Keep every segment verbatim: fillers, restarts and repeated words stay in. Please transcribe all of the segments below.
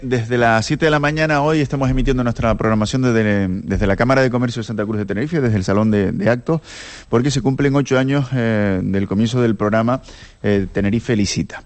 Desde las siete de la mañana hoy estamos emitiendo nuestra programación desde, desde la Cámara de Comercio de Santa Cruz de Tenerife, desde el Salón de, de Actos, porque se cumplen ocho años eh, del comienzo del programa eh, Tenerife Licita.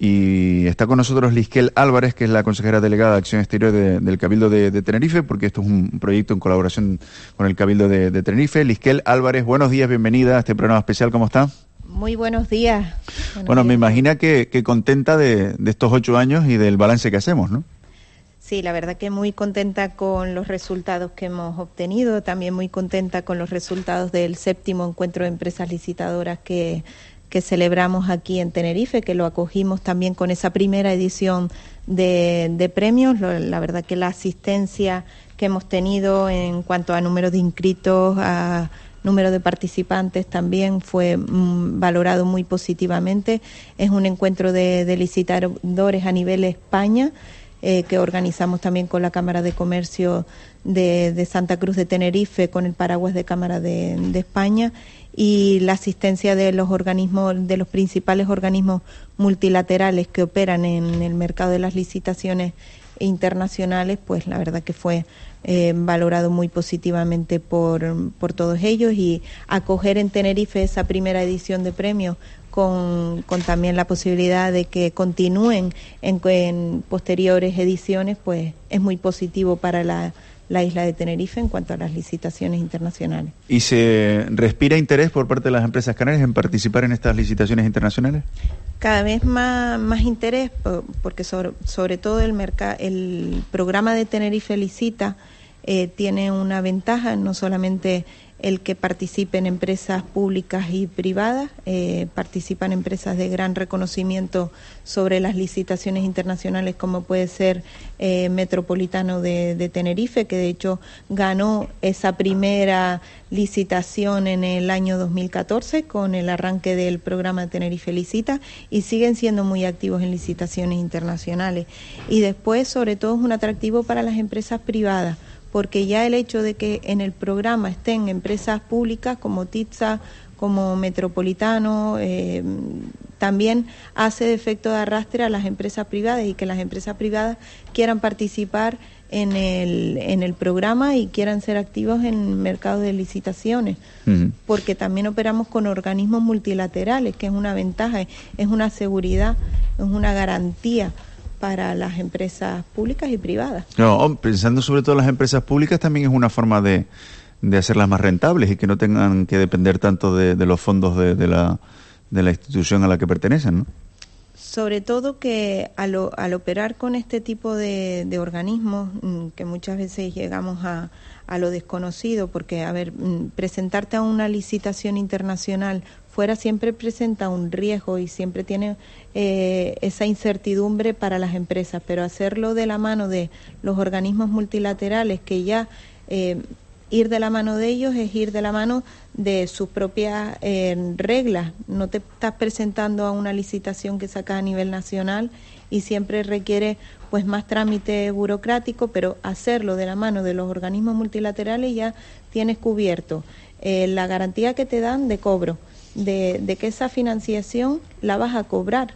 Y está con nosotros Lisquel Álvarez, que es la consejera delegada de Acción Exterior de, del Cabildo de, de Tenerife, porque esto es un proyecto en colaboración con el Cabildo de, de Tenerife. Lisquel Álvarez, buenos días, bienvenida a este programa especial, ¿cómo está? Muy buenos días. Buenos bueno, días. Me imagino que, que contenta de, de estos ocho años y del balance que hacemos, ¿no? Sí, la verdad que muy contenta con los resultados que hemos obtenido, también muy contenta con los resultados del séptimo encuentro de empresas licitadoras que, que celebramos aquí en Tenerife, que lo acogimos también con esa primera edición de, de premios. La verdad que la asistencia que hemos tenido en cuanto a número de inscritos, a número de participantes también fue mm, valorado muy positivamente. Es un encuentro de, de licitadores a nivel España, Eh, que organizamos también con la Cámara de Comercio de, de Santa Cruz de Tenerife, con el paraguas de Cámara de, de España, y la asistencia de los organismos, de los principales organismos multilaterales que operan en el mercado de las licitaciones internacionales, pues la verdad que fue eh, valorado muy positivamente por, por todos ellos, y acoger en Tenerife esa primera edición de premios Con, con también la posibilidad de que continúen en, en posteriores ediciones, pues es muy positivo para la, la isla de Tenerife en cuanto a las licitaciones internacionales. ¿Y se respira interés por parte de las empresas canarias en participar en estas licitaciones internacionales? Cada vez más, más interés, porque sobre, sobre todo el, mercado, el programa de Tenerife Licita eh, tiene una ventaja, no solamente el que participen empresas públicas y privadas, eh, participan empresas de gran reconocimiento sobre las licitaciones internacionales, como puede ser eh, Metropolitano de, de Tenerife, que de hecho ganó esa primera licitación en el año dos mil catorce con el arranque del programa Tenerife Licita, y siguen siendo muy activos en licitaciones internacionales. Y después, sobre todo, es un atractivo para las empresas privadas, porque ya el hecho de que en el programa estén empresas públicas como TITSA, como Metropolitano, eh, también hace de efecto de arrastre a las empresas privadas, y que las empresas privadas quieran participar en el, en el programa y quieran ser activos en el mercado de licitaciones, uh-huh. porque también operamos con organismos multilaterales, que es una ventaja, es una seguridad, es una garantía para las empresas públicas y privadas. No, pensando sobre todo en las empresas públicas, también es una forma de, de hacerlas más rentables y que no tengan que depender tanto de, de los fondos de, de, la, de la institución a la que pertenecen, ¿no? Sobre todo que al, al operar con este tipo de, de organismos, que muchas veces llegamos a, a lo desconocido, porque, a ver, presentarte a una licitación internacional fuera siempre presenta un riesgo y siempre tiene eh, esa incertidumbre para las empresas, pero hacerlo de la mano de los organismos multilaterales, que ya eh, ir de la mano de ellos es ir de la mano de sus propias eh, reglas. No te estás presentando a una licitación que saca a nivel nacional y siempre requiere pues más trámite burocrático, pero hacerlo de la mano de los organismos multilaterales ya tienes cubierto eh, la garantía que te dan de cobro, De, de que esa financiación la vas a cobrar,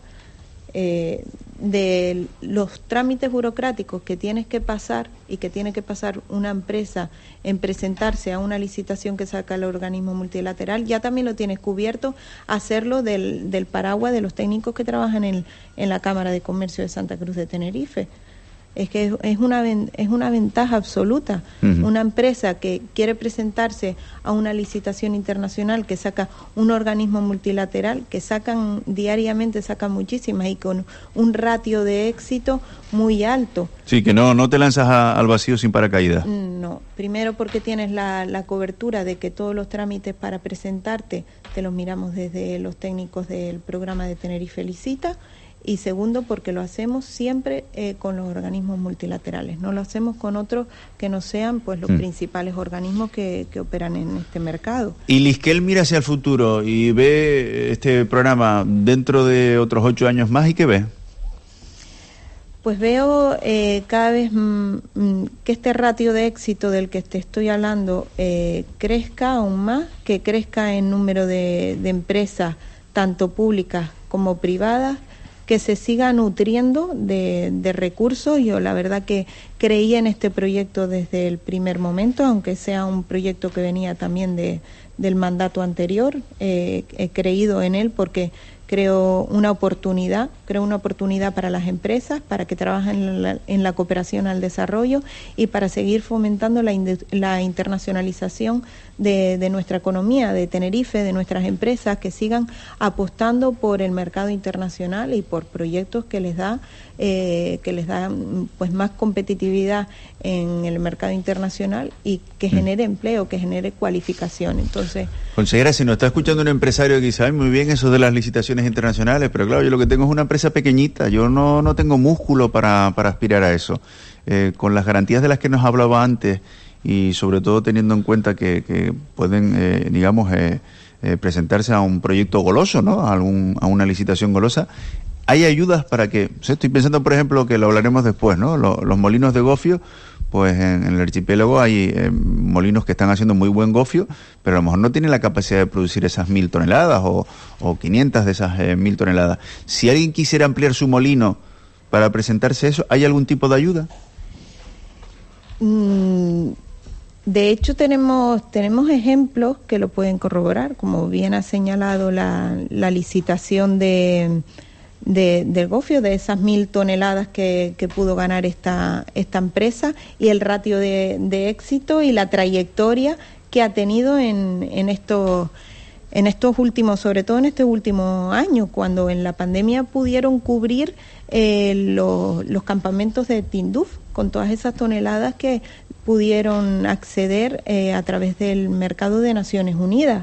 eh, de los trámites burocráticos que tienes que pasar y que tiene que pasar una empresa en presentarse a una licitación que saca el organismo multilateral, ya también lo tienes cubierto, hacerlo del, del paraguas de los técnicos que trabajan en, en la Cámara de Comercio de Santa Cruz de Tenerife. Es que es una es una ventaja absoluta. Uh-huh. Una empresa que quiere presentarse a una licitación internacional, que saca un organismo multilateral, que sacan diariamente, sacan muchísimas, y con un ratio de éxito muy alto. Sí, que no no te lanzas a, al vacío sin paracaídas. No, primero porque tienes la, la cobertura de que todos los trámites para presentarte te los miramos desde los técnicos del programa de Tenerife Licita, y segundo porque lo hacemos siempre eh, con los organismos multilaterales, no lo hacemos con otros que no sean pues los mm. principales organismos que, que operan en este mercado. Y Lisquel mira hacia el futuro y ve este programa dentro de otros ocho años más, ¿y qué ve? Pues veo eh, cada vez mm, que este ratio de éxito del que te estoy hablando eh, crezca aún más, que crezca en número de, de empresas tanto públicas como privadas, que se siga nutriendo de, de recursos. Yo la verdad que creí en este proyecto desde el primer momento, aunque sea un proyecto que venía también de, del mandato anterior, eh, he creído en él porque creo una oportunidad, creo una oportunidad para las empresas, para que trabajen en la, en la cooperación al desarrollo y para seguir fomentando la, la internacionalización de, de nuestra economía, de Tenerife, de nuestras empresas, que sigan apostando por el mercado internacional y por proyectos que les da eh, que les da pues más competitividad en el mercado internacional y que genere empleo, que genere cualificación. Entonces, consejera, si nos está escuchando un empresario que dice, ay, muy bien eso de las licitaciones internacionales, pero claro, yo lo que tengo es una empresa pequeñita, yo no, no tengo músculo para, para aspirar a eso. Eh, con las garantías de las que nos hablaba antes y sobre todo teniendo en cuenta que, que pueden, eh, digamos, eh, eh, presentarse a un proyecto goloso, ¿no? A, algún, a una licitación golosa, ¿hay ayudas para que, o sea, estoy pensando, por ejemplo, que lo hablaremos después, ¿no? Los, los molinos de gofio, pues en, en el archipiélago hay eh, molinos que están haciendo muy buen gofio, pero a lo mejor no tienen la capacidad de producir esas mil toneladas o, o quinientas de esas eh, mil toneladas. Si alguien quisiera ampliar su molino para presentarse eso, ¿hay algún tipo de ayuda? Mm, de hecho, tenemos tenemos ejemplos que lo pueden corroborar, como bien ha señalado la, la licitación de... De, del gofio, de esas mil toneladas que, que pudo ganar esta, esta empresa y el ratio de, de éxito y la trayectoria que ha tenido en, en estos en estos últimos, sobre todo en este último año, cuando en la pandemia pudieron cubrir eh, los, los campamentos de Tinduf con todas esas toneladas que pudieron acceder eh, a través del mercado de Naciones Unidas.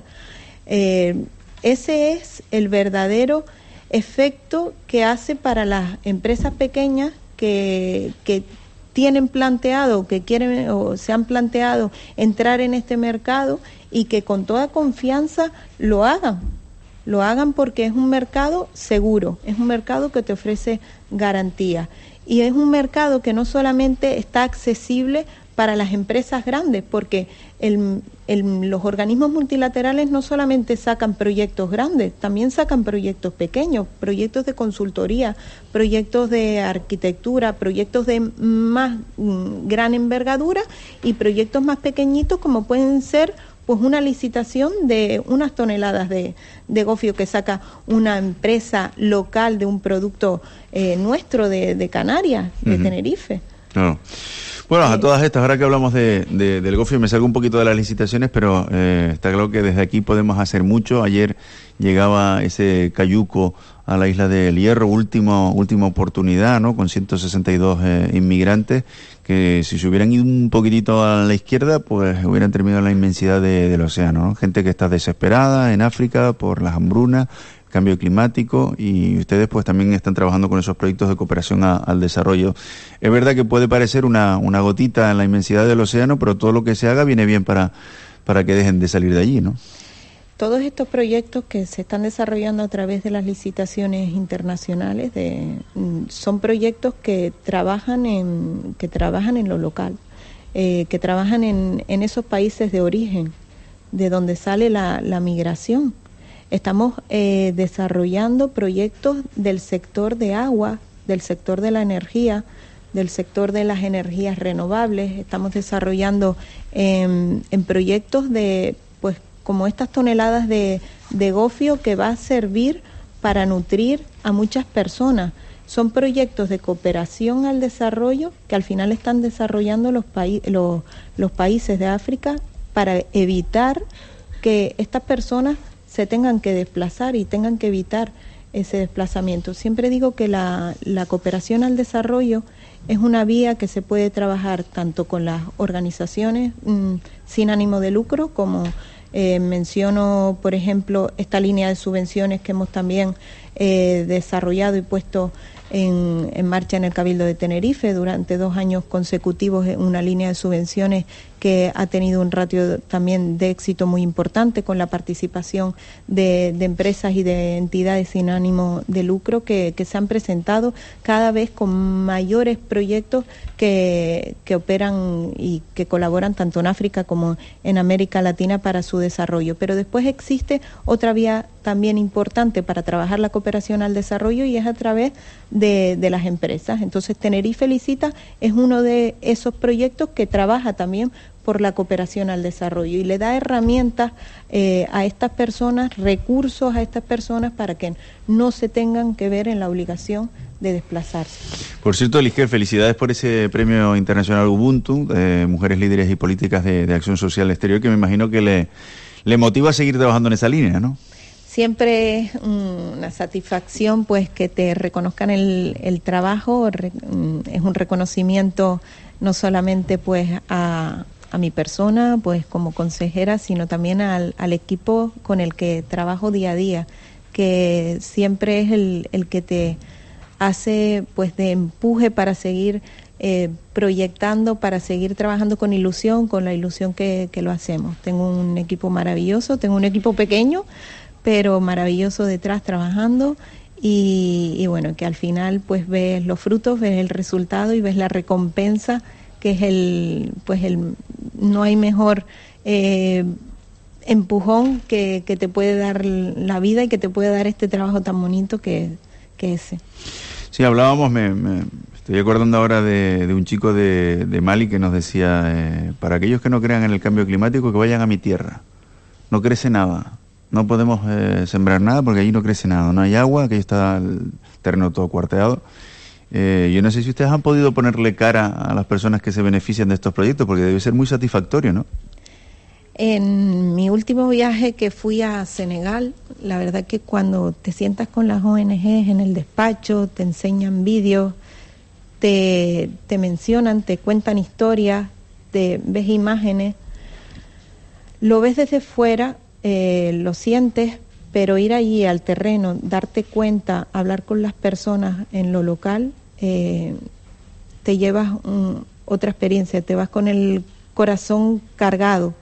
Eh, ese es el verdadero efecto que hace para las empresas pequeñas que, que tienen planteado, que quieren o se han planteado entrar en este mercado y que con toda confianza lo hagan, lo hagan porque es un mercado seguro, es un mercado que te ofrece garantía y es un mercado que no solamente está accesible para las empresas grandes, porque el, el, los organismos multilaterales no solamente sacan proyectos grandes, también sacan proyectos pequeños, proyectos de consultoría, proyectos de arquitectura, proyectos de más mm, gran envergadura y proyectos más pequeñitos como pueden ser pues una licitación de unas toneladas de, de gofio que saca una empresa local de un producto eh, nuestro de, de Canarias, de uh-huh. Tenerife. Claro. Bueno, a todas estas, ahora que hablamos de, de, del gofio, me salgo un poquito de las licitaciones, pero eh, está claro que desde aquí podemos hacer mucho. Ayer llegaba ese cayuco a la isla del Hierro, último, última oportunidad, ¿no? Con ciento sesenta y dos eh, inmigrantes que si se hubieran ido un poquitito a la izquierda, pues hubieran terminado en la inmensidad de, del océano, ¿no? Gente que está desesperada en África por las hambrunas, cambio climático, y ustedes pues también están trabajando con esos proyectos de cooperación a, al desarrollo. Es verdad que puede parecer una, una gotita en la inmensidad del océano, pero todo lo que se haga viene bien para, para que dejen de salir de allí, ¿no? Todos estos proyectos que se están desarrollando a través de las licitaciones internacionales de, son proyectos que trabajan en, que trabajan en lo local, eh, que trabajan en, en esos países de origen, de donde sale la, la migración. Estamos eh, desarrollando proyectos del sector de agua, del sector de la energía, del sector de las energías renovables. Estamos desarrollando eh, en proyectos de, pues, como estas toneladas de, de gofio que va a servir para nutrir a muchas personas. Son proyectos de cooperación al desarrollo que al final están desarrollando los, paí- los, los países de África para evitar que estas personas se tengan que desplazar y tengan que evitar ese desplazamiento. Siempre digo que la, la cooperación al desarrollo es una vía que se puede trabajar tanto con las organizaciones mmm, sin ánimo de lucro, como eh, menciono, por ejemplo, esta línea de subvenciones que hemos también eh, desarrollado y puesto en, en marcha en el Cabildo de Tenerife durante dos años consecutivos, una línea de subvenciones que ha tenido un ratio también de éxito muy importante con la participación de, de empresas y de entidades sin ánimo de lucro que, que se han presentado cada vez con mayores proyectos que, que operan y que colaboran tanto en África como en América Latina para su desarrollo. Pero después existe otra vía también importante para trabajar la cooperación al desarrollo y es a través de, de las empresas. Entonces Tenerife Licita es uno de esos proyectos que trabaja también por la cooperación al desarrollo y le da herramientas eh, a estas personas, recursos a estas personas para que no se tengan que ver en la obligación de desplazarse. Por cierto, Lisquer, felicidades por ese premio internacional Ubuntu, de Mujeres Líderes y Políticas de, de Acción Social Exterior, que me imagino que le, le motiva a seguir trabajando en esa línea, ¿no? Siempre es una satisfacción pues que te reconozcan el, el trabajo, es un reconocimiento no solamente pues a a mi persona, pues como consejera, sino también al, al equipo con el que trabajo día a día, que siempre es el, el que te hace pues de empuje para seguir eh, proyectando, para seguir trabajando con ilusión, con la ilusión que, que lo hacemos. Tengo un equipo maravilloso, tengo un equipo pequeño, pero maravilloso detrás trabajando y, y bueno, que al final pues ves los frutos, ves el resultado y ves la recompensa, que es el, pues el, no hay mejor eh, empujón que, que te puede dar la vida y que te puede dar este trabajo tan bonito que, que ese. Sí, hablábamos, me, me estoy acordando ahora de, de un chico de, de Mali que nos decía, eh, para aquellos que no crean en el cambio climático, que vayan a mi tierra, no crece nada, no podemos eh, sembrar nada porque allí no crece nada, no hay agua, que está el terreno todo cuarteado. Eh, yo no sé si ustedes han podido ponerle cara a las personas que se benefician de estos proyectos, porque debe ser muy satisfactorio, ¿no? En mi último viaje que fui a Senegal, la verdad que cuando te sientas con las O N Ges en el despacho, te enseñan vídeos, te, te mencionan, te cuentan historias, te ves imágenes, lo ves desde fuera, eh, lo sientes, pero ir allí al terreno, darte cuenta, hablar con las personas en lo local, eh, te llevas un, otra experiencia, te vas con el corazón cargado,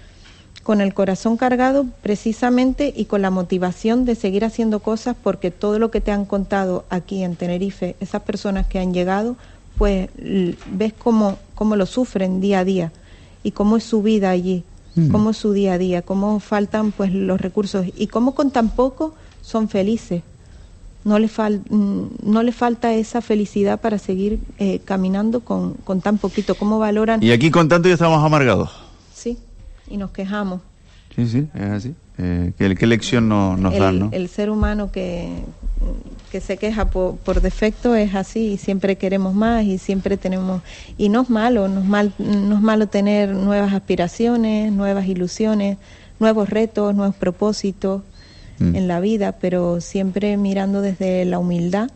con el corazón cargado precisamente y con la motivación de seguir haciendo cosas porque todo lo que te han contado aquí en Tenerife, esas personas que han llegado, pues ves cómo, cómo lo sufren día a día y cómo es su vida allí. Cómo es su día a día, cómo faltan pues los recursos y cómo con tan poco son felices. No le, fal, no le falta esa felicidad para seguir eh, caminando con, con tan poquito. ¿Cómo valoran? Y aquí con tanto ya estamos amargados. Sí, y nos quejamos. Sí, sí, es así. Eh, ¿qué, ¿Qué lección no, nos el, dan, no? El ser humano que, que se queja por, por defecto es así y siempre queremos más y siempre tenemos... Y no es malo, no es, mal, no es malo tener nuevas aspiraciones, nuevas ilusiones, nuevos retos, nuevos propósitos mm. en la vida, pero siempre mirando desde la humildad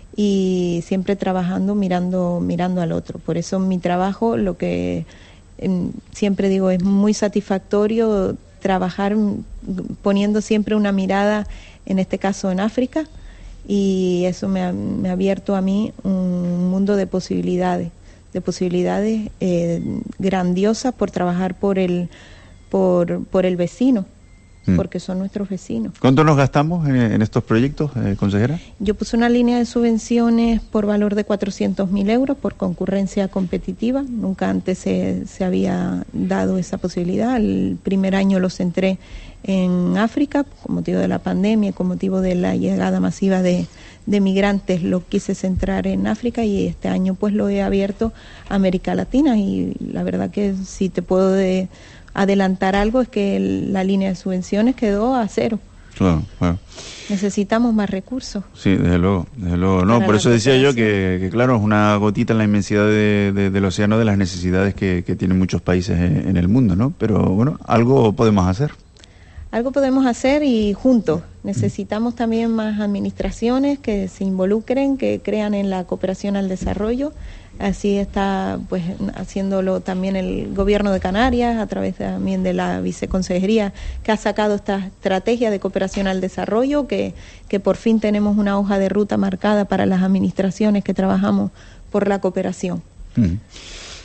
y siempre trabajando mirando, mirando al otro. Por eso mi trabajo, lo que eh, siempre digo, es muy satisfactorio trabajar poniendo siempre una mirada, en este caso en África, y eso me ha, me ha abierto a mí un mundo de posibilidades, de posibilidades eh, grandiosas por trabajar por el, por, por el vecino, mm. porque son nuestros vecinos. ¿Cuánto nos gastamos en, en estos proyectos, eh, consejera? Yo puse una línea de subvenciones por valor de cuatrocientos mil euros por concurrencia competitiva. Nunca antes se, se había dado esa posibilidad. El primer año lo centré en África, con motivo de la pandemia, con motivo de la llegada masiva de, de migrantes, lo quise centrar en África y este año pues lo he abierto a América Latina y la verdad que si te puedo de, adelantar algo es que el, la línea de subvenciones quedó a cero. Claro, claro. Necesitamos más recursos. Sí, desde luego, desde luego. No, por eso decía yo que, que, claro, es una gotita en la inmensidad de, de, del océano de las necesidades que, que tienen muchos países en, en el mundo, ¿no? Pero bueno, algo podemos hacer. Algo podemos hacer y juntos. Necesitamos también más administraciones que se involucren, que crean en la cooperación al desarrollo. Así está pues haciéndolo también el gobierno de Canarias a través también de la viceconsejería que ha sacado esta estrategia de cooperación al desarrollo, que, que por fin tenemos una hoja de ruta marcada para las administraciones que trabajamos por la cooperación. Mm.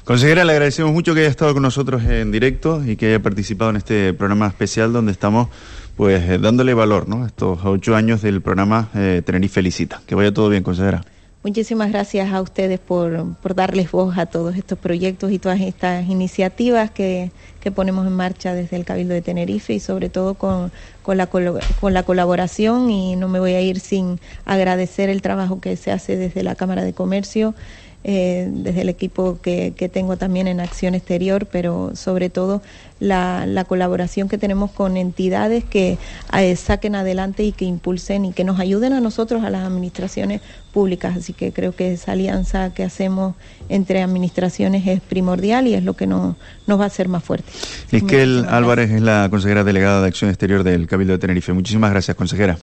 Consejera, le agradecemos mucho que haya estado con nosotros en directo y que haya participado en este programa especial donde estamos pues eh, dándole valor, ¿no?, a estos ocho años del programa eh, Tenerife Felicita. Que vaya todo bien, consejera. Muchísimas gracias a ustedes por, por darles voz a todos estos proyectos y todas estas iniciativas que, que ponemos en marcha desde el Cabildo de Tenerife y sobre todo con, con, la, con la colaboración, y no me voy a ir sin agradecer el trabajo que se hace desde la Cámara de Comercio, Eh, desde el equipo que, que tengo también en Acción Exterior, pero sobre todo la, la colaboración que tenemos con entidades que eh, saquen adelante y que impulsen y que nos ayuden a nosotros, a las administraciones públicas. Así que creo que esa alianza que hacemos entre administraciones es primordial y es lo que nos, nos va a hacer más fuertes. Isquel Álvarez es la consejera delegada de Acción Exterior del Cabildo de Tenerife. Muchísimas gracias, consejera.